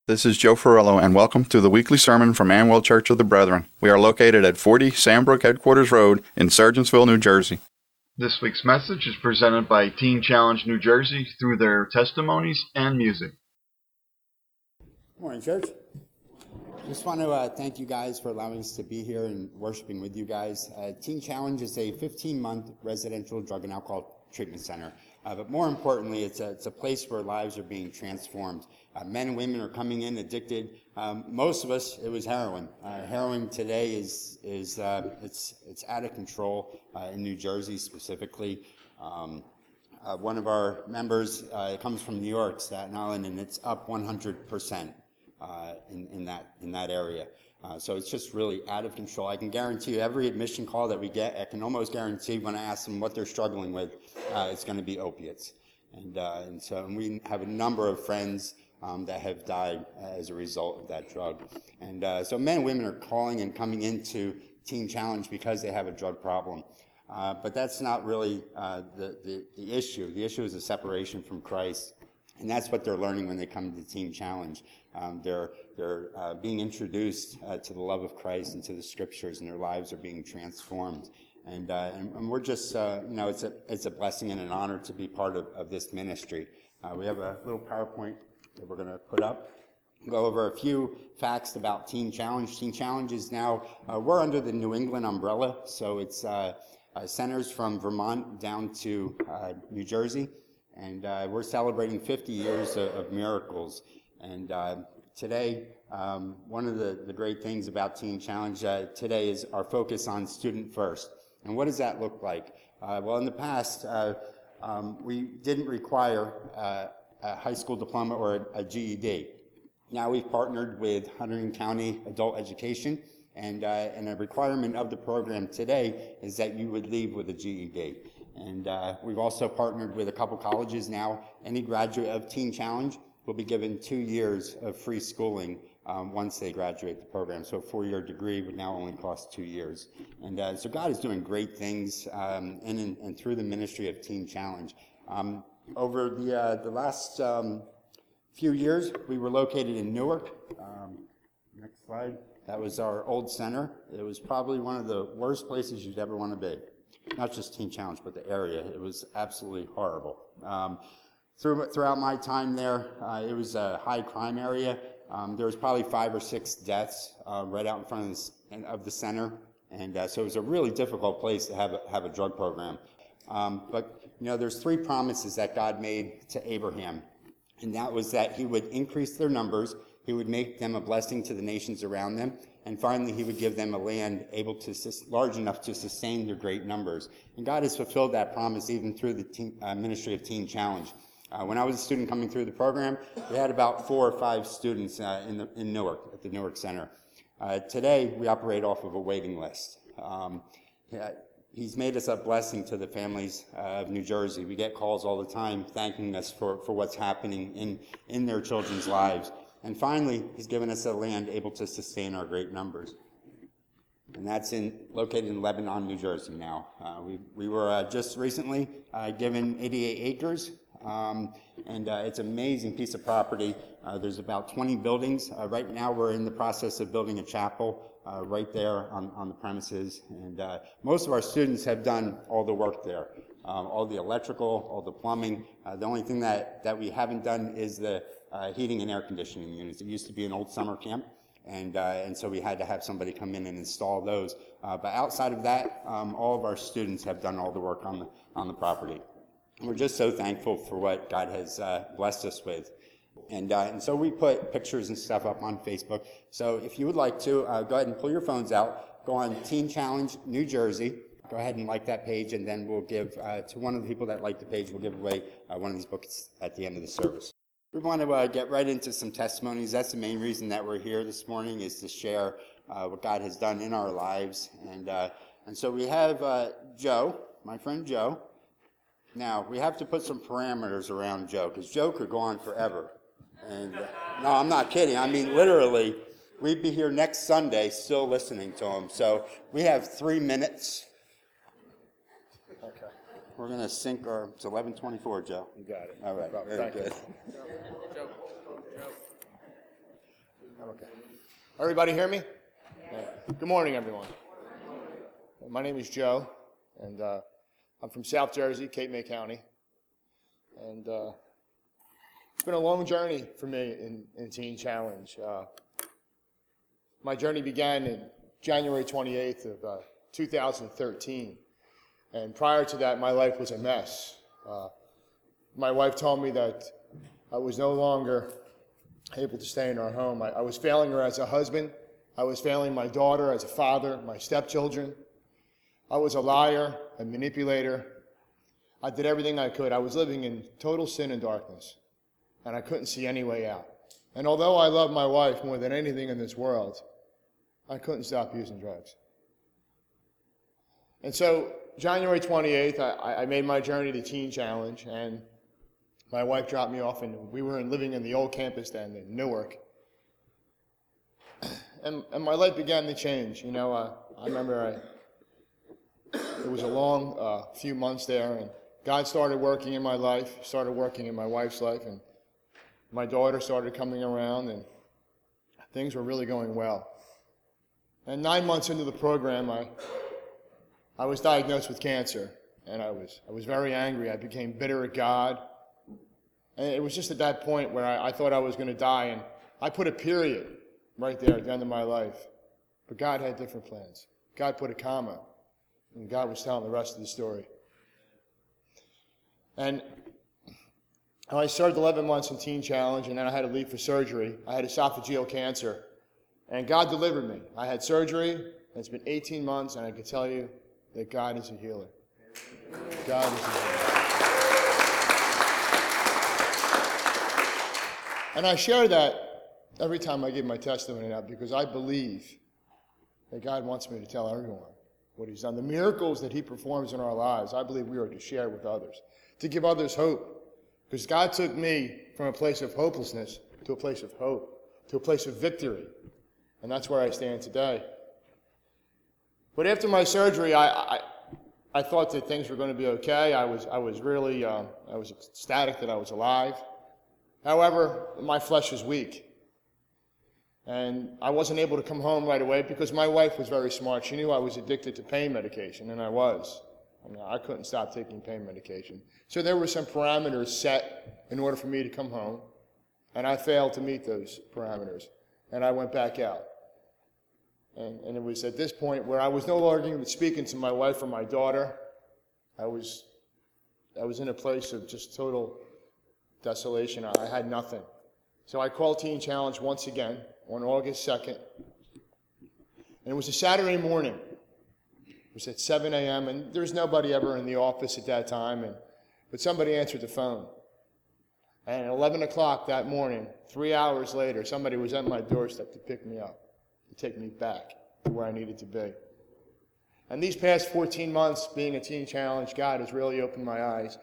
This is Joe Ferrello, and welcome to the weekly sermon from Amwell Church of the Brethren. We are located at 40 Sandbrook Headquarters Road in Sergeantsville, New Jersey. This week's message is presented by Teen Challenge New Jersey through their testimonies and music. Good morning, church. Just want to thank you guys for allowing us to be here and worshiping with you guys. Teen Challenge is a 15-month residential drug and alcohol treatment center. But more importantly, it's a place where lives are being transformed. Men and women are coming in addicted. Most of us, it was heroin. Heroin today is it's out of control in New Jersey specifically. One of our members comes from New York, Staten Island, and it's up 100% in that area. So it's just really out of control. I can guarantee you every admission call that we get, I can almost guarantee when I ask them what they're struggling with, it's going to be opiates. And so we have a number of friends that have died as a result of that drug. And so men and women are calling and coming into Teen Challenge because they have a drug problem. But that's not really the issue. The issue is a separation from Christ. And that's what they're learning when they come to Teen Challenge. They're being introduced to the love of Christ and to the Scriptures, and their lives are being transformed. And we're just, it's a blessing and an honor to be part of this ministry. We have a little PowerPoint that we're going to put up. Go over a few facts about Teen Challenge. Teen Challenge is now, we're under the New England umbrella, so it's centers from Vermont down to New Jersey. And we're celebrating 50 years of miracles. And today, one of the great things about Teen Challenge today is our focus on student first. And what does that look like? Well, in the past, we didn't require a high school diploma or a GED. Now we've partnered with Hunterdon County Adult Education, and a requirement of the program today is that you would leave with a GED. And we've also partnered with a couple colleges now. Any graduate of Teen Challenge will be given 2 years of free schooling once they graduate the program. So a 4-year degree would now only cost 2 years. And so God is doing great things in and through the ministry of Teen Challenge. Over the last few years, we were located in Newark. Next slide. That was our old center. It was probably one of the worst places you'd ever want to be. Not just Teen Challenge, but the area. It was absolutely horrible. Throughout my time there, it was a high crime area. There was probably 5 or 6 deaths right out in front of the center. And so it was a really difficult place to have a drug program. But, there's 3 promises that God made to Abraham. And that was that he would increase their numbers, he would make them a blessing to the nations around them, and finally he would give them a land large enough to sustain their great numbers. And God has fulfilled that promise even through the ministry of Teen Challenge. When I was a student coming through the program, we had about 4 or 5 students in Newark, at the Newark Center. Today, we operate off of a waiting list. He's made us a blessing to the families of New Jersey. We get calls all the time thanking us for what's happening in their children's lives. And finally, he's given us a land able to sustain our great numbers. And that's located in Lebanon, New Jersey now. We were just recently given 88 acres, and it's an amazing piece of property. There's about 20 buildings. Right now we're in the process of building a chapel right there on the premises. And most of our students have done all the work there, all the electrical, all the plumbing. The only thing that we haven't done is the heating and air conditioning units. It used to be an old summer camp, and so we had to have somebody come in and install those. But outside of that, all of our students have done all the work on the property. And we're just so thankful for what God has blessed us with. And so we put pictures and stuff up on Facebook. So if you would like to, go ahead and pull your phones out, go on Teen Challenge New Jersey. Go ahead and like that page, and then we'll give to one of the people that like the page, we'll give away one of these books at the end of the service. We want to get right into some testimonies. That's the main reason that we're here this morning, is to share what God has done in our lives. And so we have Joe, my friend Joe. Now, we have to put some parameters around Joe, because Joe could go on forever. And no, I'm not kidding. I mean, literally, we'd be here next Sunday still listening to him. So we have 3 minutes. Okay. We're going to sync it's 11:24, Joe. You got it. All right, very good. Okay. Everybody hear me? Yeah. Good morning, everyone. My name is Joe, and I'm from South Jersey, Cape May County. And it's been a long journey for me in Teen Challenge. My journey began in January 28th of 2013. And prior to that, my life was a mess. My wife told me that I was no longer able to stay in our home. I was failing her as a husband. I was failing my daughter as a father, my stepchildren. I was a liar, a manipulator. I did everything I could. I was living in total sin and darkness, and I couldn't see any way out. And although I love my wife more than anything in this world, I couldn't stop using drugs. And so January 28th, I made my journey to Teen Challenge, and my wife dropped me off, and we were living in the old campus then in Newark. And my life began to change. You know, I remember it was a long few months there, and God started working in my life, started working in my wife's life, and my daughter started coming around, and things were really going well. And 9 months into the program, I was diagnosed with cancer, and I was very angry. I became bitter at God. And it was just at that point where I thought I was going to die, and I put a period right there at the end of my life. But God had different plans. God put a comma, and God was telling the rest of the story. And I served 11 months in Teen Challenge, and then I had to leave for surgery. I had esophageal cancer, and God delivered me. I had surgery, and it's been 18 months, and I can tell you that God is a healer. God is a healer. And I share that every time I give my testimony now because I believe that God wants me to tell everyone what He's done. The miracles that He performs in our lives, I believe we are to share with others, to give others hope. Because God took me from a place of hopelessness to a place of hope, to a place of victory. And that's where I stand today. But after my surgery, I thought that things were going to be okay. I was really ecstatic that I was alive. However, my flesh is weak. And I wasn't able to come home right away because my wife was very smart. She knew I was addicted to pain medication, and I was. I couldn't stop taking pain medication. So there were some parameters set in order for me to come home, and I failed to meet those parameters, and I went back out. And it was at this point where I was no longer even speaking to my wife or my daughter. I was in a place of just total desolation. I had nothing. So I called Teen Challenge once again on August 2nd. And it was a Saturday morning. It was at 7 a.m. and there was nobody ever in the office at that time. But somebody answered the phone. And at 11 o'clock that morning, 3 hours later, somebody was at my doorstep to pick me up, to take me back to where I needed to be. And these past 14 months being a Teen Challenge, God has really opened my eyes.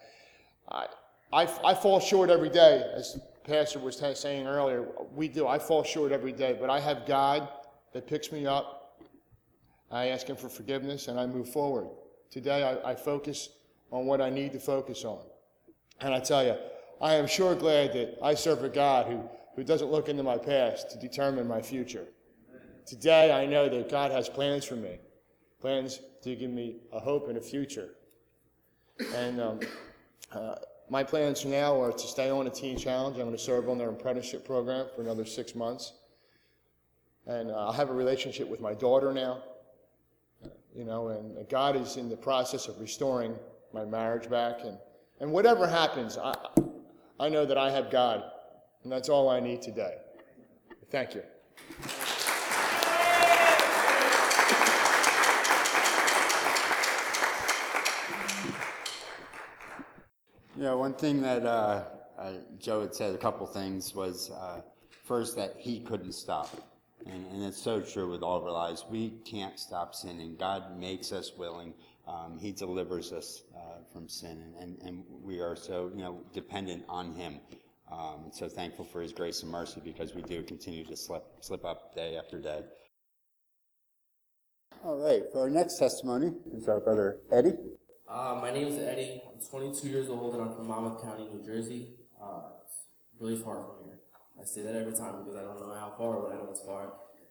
I fall short every day, as the pastor was saying earlier. We do. I fall short every day, but I have God that picks me up. I ask Him for forgiveness, and I move forward. Today, I focus on what I need to focus on. And I tell you, I am sure glad that I serve a God who doesn't look into my past to determine my future. Today, I know that God has plans for me, plans to give me a hope and a future. And my plans now are to stay on a Teen Challenge. I'm going to serve on their apprenticeship program for another 6 months. And I'll have a relationship with my daughter now. And God is in the process of restoring my marriage back. And whatever happens, I know that I have God. And that's all I need today. Thank you. Yeah, one thing that Joe had said, a couple things, was first that he couldn't stop. And it's so true with all of our lives. We can't stop sinning. God makes us willing. He delivers us from sin. And we are so dependent on Him. And so thankful for His grace and mercy because we do continue to slip up day after day. All right, for our next testimony is our brother Eddie. My name is Eddie. I'm 22 years old and I'm from Monmouth County, New Jersey. It's really far from here. I say that every time because I don't know how far, but I know it's far.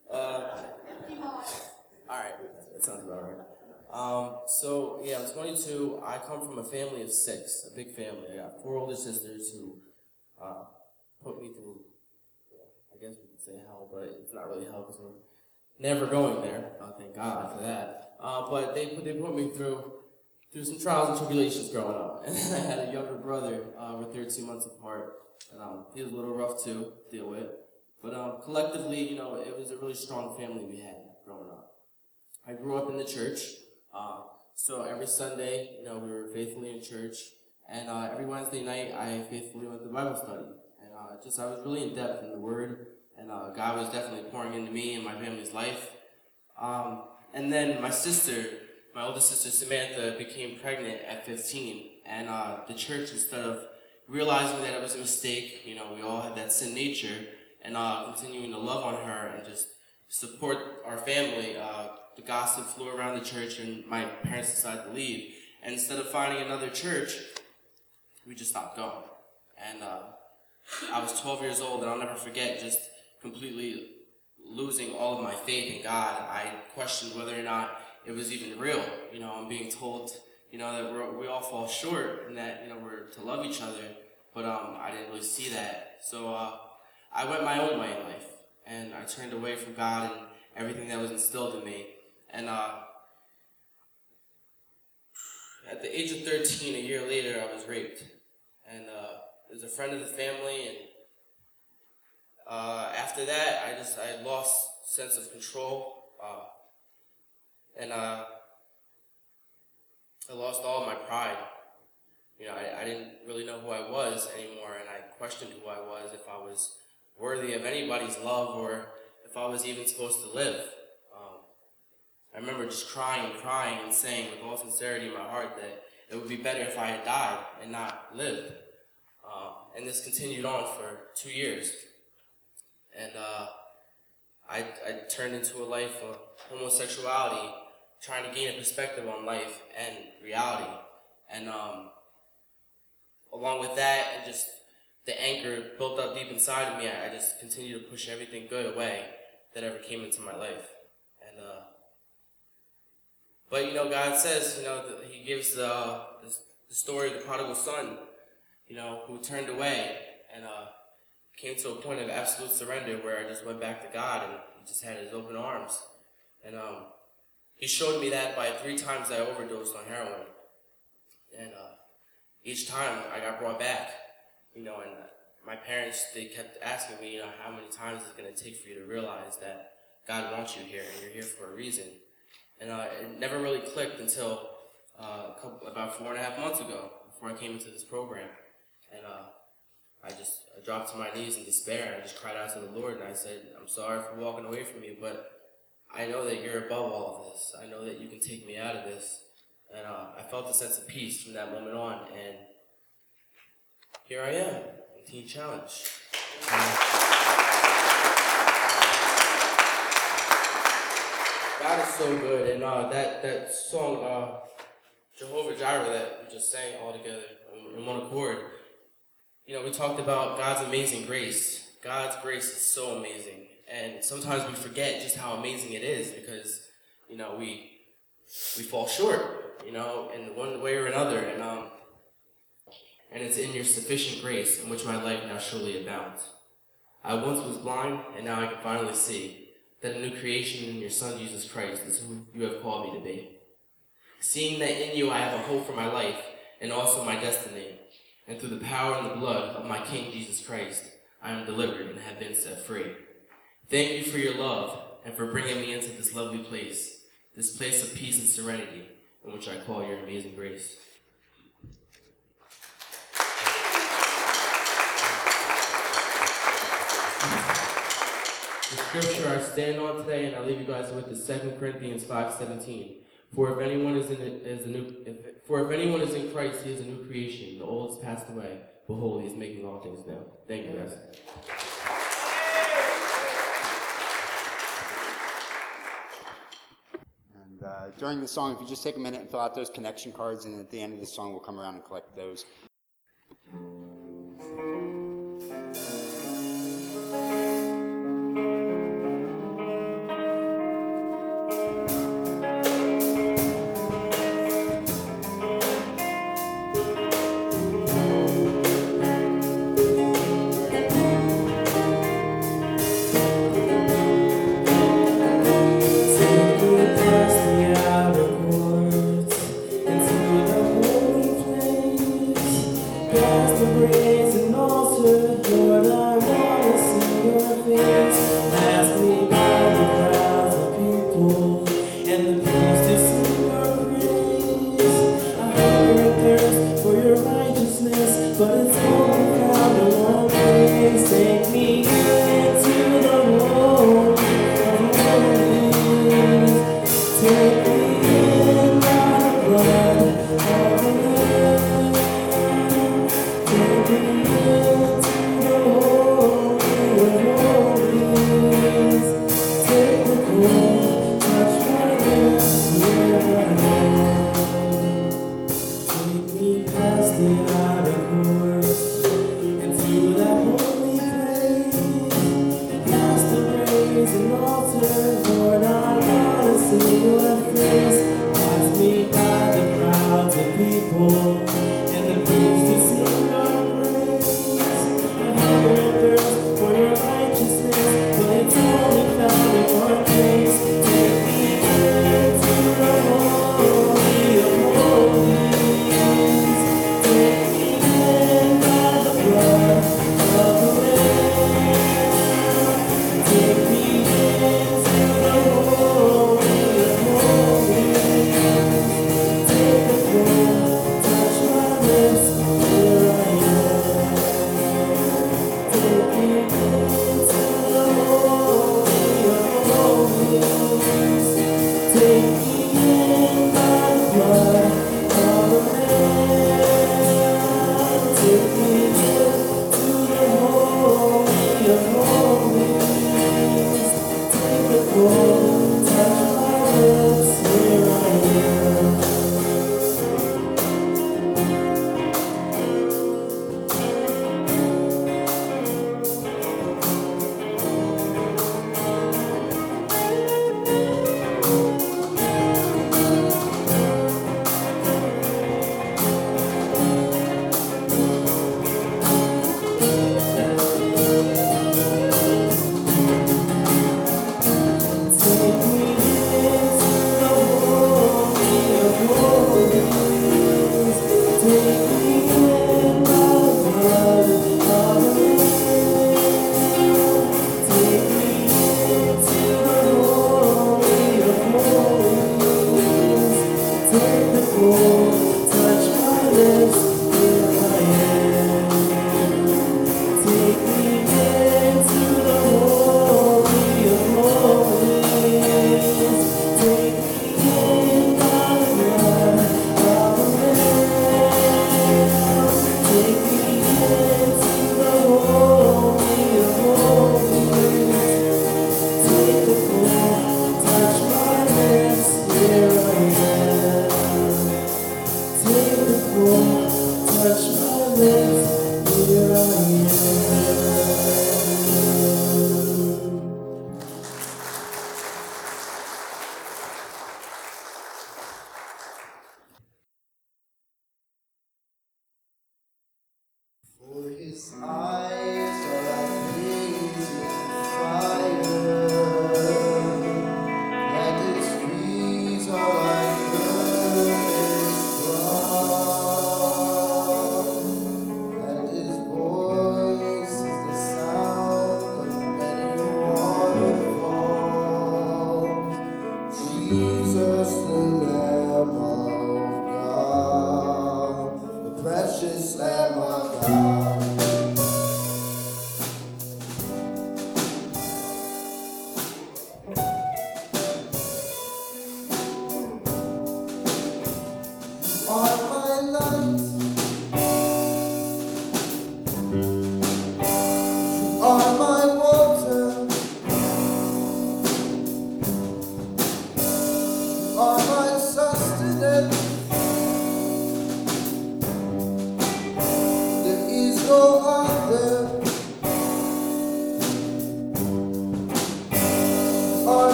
Alright, that sounds about right. So, yeah, I'm 22. I come from a family of 6, a big family. I got 4 older sisters who put me through, I guess we could say hell, but it's not really hell because we're never going there. Thank God for that. But they put me through some trials and tribulations growing up. And then I had a younger brother. We're 13 months apart. And he was a little rough to deal with. But collectively, it was a really strong family we had growing up. I grew up in the church. So every Sunday, we were faithfully in church. And every Wednesday night, I faithfully went to Bible study. And I was really in depth in the Word. And God was definitely pouring into me and my family's life. And then my older sister Samantha, became pregnant at 15. And the church, instead of realizing that it was a mistake, we all had that sin nature, and continuing to love on her and just support our family, the gossip flew around the church and my parents decided to leave. And instead of finding another church, we just stopped going. And I was 12 years old, and I'll never forget just completely losing all of my faith in God. I questioned whether or not it was even real. I'm being told, that we all fall short and that, we're to love each other. But I didn't really see that. So I went my own way in life. And I turned away from God and everything that was instilled in me. And at the age of 13, a year later, I was raped. And it was a friend of the family. And after that, I lost sense of control. And I lost all of my pride. I didn't really know who I was anymore, and I questioned who I was, if I was worthy of anybody's love, or if I was even supposed to live. I remember just crying and saying with all sincerity in my heart that it would be better if I had died and not lived. And this continued on for 2 years. And I turned into a life of homosexuality, trying to gain a perspective on life and reality. And along with that, and just the anger built up deep inside of me, I just continued to push everything good away that ever came into my life. And but God says, He gives the story of the prodigal son, who turned away and came to a point of absolute surrender where I just went back to God and He just had His open arms. And He showed me that by 3 times I overdosed on heroin. And each time I got brought back, and my parents, they kept asking me, how many times is it going to take for you to realize that God wants you here and you're here for a reason. And it never really clicked until about 4.5 months ago, before I came into this program. And I dropped to my knees in despair, and I just cried out to the Lord, and I said, I'm sorry for walking away from you, but I know that you're above all of this. I know that you can take me out of this. And I felt a sense of peace from that moment on, and here I am, in Teen Challenge. God is so good, and that song, Jehovah Jireh, that we just sang all together in one accord, we talked about God's amazing grace. God's grace is so amazing, and sometimes we forget just how amazing it is because, we fall short, in one way or another, and it's in your sufficient grace in which my life now surely abounds. I once was blind, and now I can finally see that a new creation in your Son, Jesus Christ, is who you have called me to be. Seeing that in you I have a hope for my life and also my destiny, and through the power and the blood of my King Jesus Christ, I am delivered and have been set free. Thank you for your love and for bringing me into this lovely place, this place of peace and serenity, in which I call your amazing grace. The scripture I stand on today, and I leave you guys with, is 2 Corinthians 5:17. For if anyone is in Christ, he is a new creation. The old has passed away. Behold, he is making all things new. Thank you, guys. And during the song, if you just take a minute and fill out those connection cards, and at the end of the song, we'll come around and collect those. Pass me by the crowds of people and the peace to sing your praise. I hunger and thirst for your righteousness, but it's only found in one place. Take me into the Holy of Holies. Take me in by the blood of the Lamb. Take me into the Holy of Holies. Take the cold, touch my lips, here I am. Take me past the outer courts into that holy place. Past the brazen altar, Lord, I wanna see your face. Pass me by the crowds of people and the priests to sing your praise. I hunger and thirst for your righteousness, but it's only found in one place. Take me into the Holy of Holies. Take me in by the blood of the Lamb. Take me into the Holy of Holies. Take the cold, touch my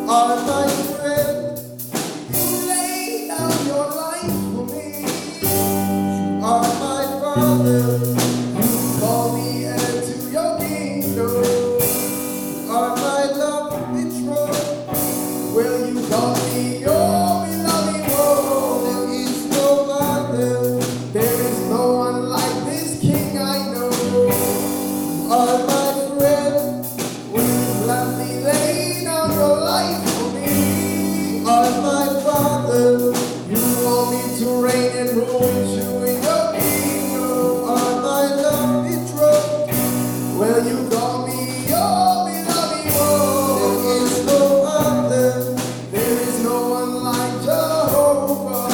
are my friend. You lay down your life for me. You are my father. You call me heir to your kingdom. You are my love betrothed. Will you call me your beloved one? There is no other. There is no one like this King I know. You are my friend. Will you gladly lay down your life for me? You are my father. You want me to reign and rule with you in your kingdom. You are my love betrothed. Will you call me your beloved one? There is no other. There is no one like Jehovah.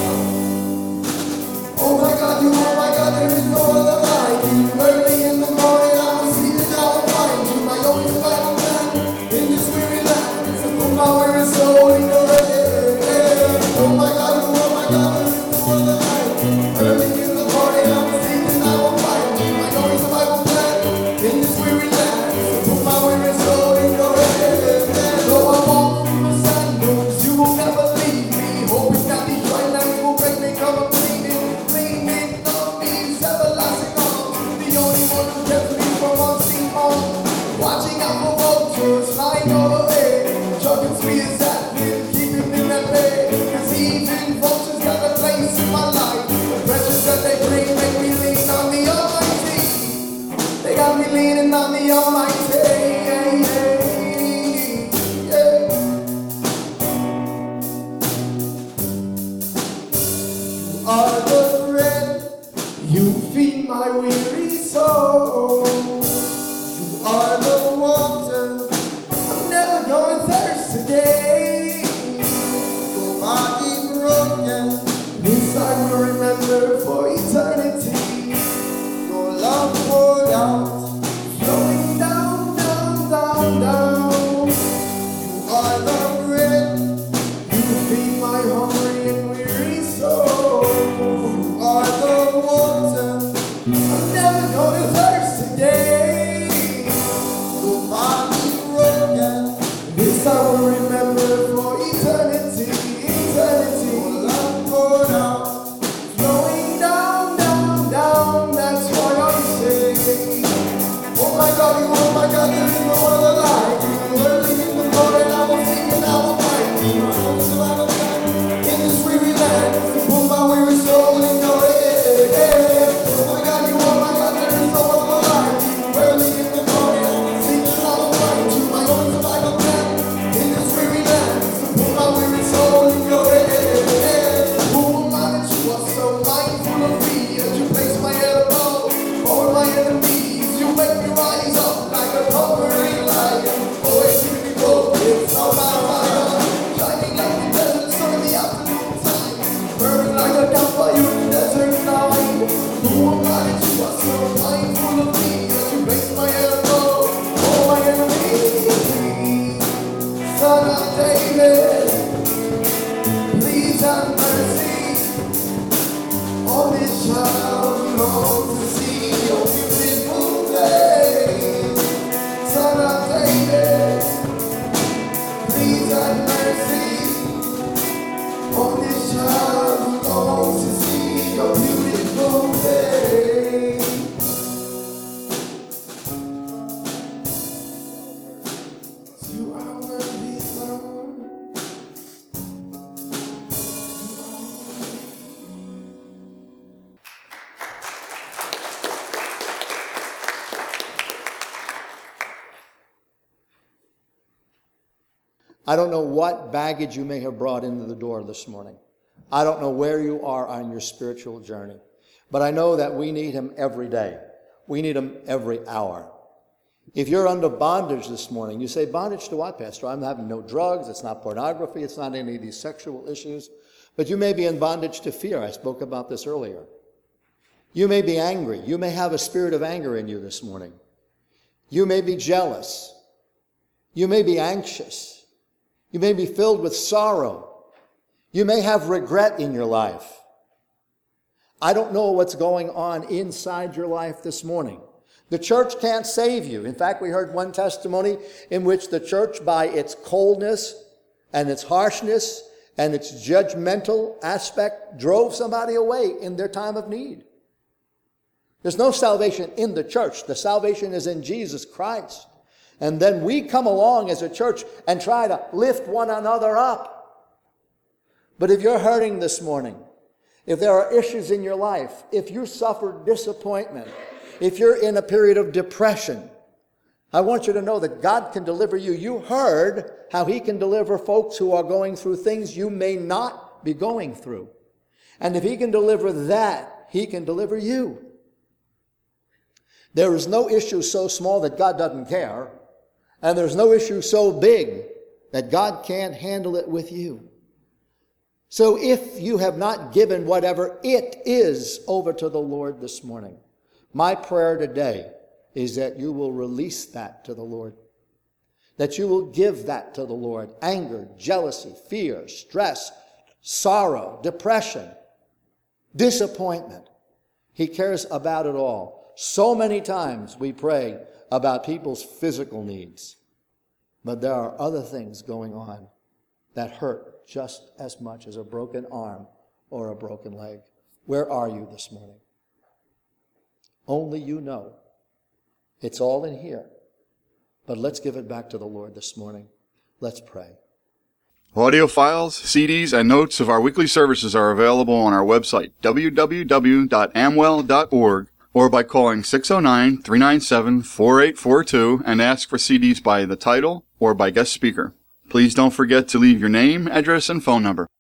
Oh my God, there is no other like you. Early in the morning I will see that I will find you. My only survival plan in this weary land is to put my weary soul in your hand. Oh my God, there is no other like you. Early in the morning I will see that I will find you. My only survival plan in this weary land is to put my weary soul in your hand. Though I walk through the sandals, you will never leave me. Hoping that these dry nights will break me, come up leaning on these everlasting arms. The only one who kept me from unseen harm. Watching out for vultures flying overhead. Chucking sweet as that wind, keeping them at bay. Cause even vultures got a place in my life. The pressures that they bring make me lean on the Almighty. They got me leaning on the Almighty. Yeah. You are the bread, you feed my weary soul. You are the water, I'm never going thirst again. Your body broken, this I will remember for eternity. Your love poured out, flowing down, down, down, down. You are the bread, you feed my hungry and weary soul. You are the water, I'm never gonna thirst again. Your body broken, this I will remember for eternity, eternity. Your love poured out, flowing down, down, down. That's why I say, oh my God, there is no other like you. Early in the morning I will sing and I will find you. I will survive in this weary land, to put my weary soul in your head. Oh my God, there is no other like you. Early in the morning I will sing and I will find you. My only survival plan in this weary land, to put my weary soul in your head. Who am I that you are so mindful of me? As you place my head above all my enemies, you make me rise up like a conquering lion. Always keep me focused on my fire, shining like the desert sun in the afternoon time, burning like a campfire in the desert night. Who am I that you are so mindful of me? As you place my head above all my enemies, Son of David, please have mercy on this child who longs to see your beautiful face. Son of David, please have mercy on this child who longs to see your beautiful face. You are worthy, Lord. I don't know what baggage you may have brought into the door this morning. I don't know where you are on your spiritual journey. But I know that we need him every day. We need him every hour. If you're under bondage this morning, you say, bondage to what, Pastor? I'm having no drugs, it's not pornography, it's not any of these sexual issues. But you may be in bondage to fear. I spoke about this earlier. You may be angry. You may have a spirit of anger in you this morning. You may be jealous. You may be anxious. You may be filled with sorrow. You may have regret in your life. I don't know what's going on inside your life this morning, The church can't save you. In fact, we heard one testimony in which the church, by its coldness and its harshness and its judgmental aspect, drove somebody away in their time of need. There's no salvation in the church. The salvation is in Jesus Christ. And then we come along as a church and try to lift one another up. But if you're hurting this morning, if there are issues in your life, if you suffer disappointment, if you're in a period of depression, I want you to know that God can deliver you. You heard how He can deliver folks who are going through things you may not be going through. And if He can deliver that, He can deliver you. There is no issue so small that God doesn't care, and there's no issue so big that God can't handle it with you. So if you have not given whatever it is over to the Lord this morning, my prayer today is that you will release that to the Lord, that you will give that to the Lord. Anger, jealousy, fear, stress, sorrow, depression, disappointment. He cares about it all. So many times we pray about people's physical needs, but there are other things going on that hurt just as much as a broken arm or a broken leg. Where are you this morning? Only you know. It's all in here. But let's give it back to the Lord this morning. Let's pray. Audio files, CDs, and notes of our weekly services are available on our website, www.amwell.org, or by calling 609-397-4842 and ask for CDs by the title or by guest speaker. Please don't forget to leave your name, address, and phone number.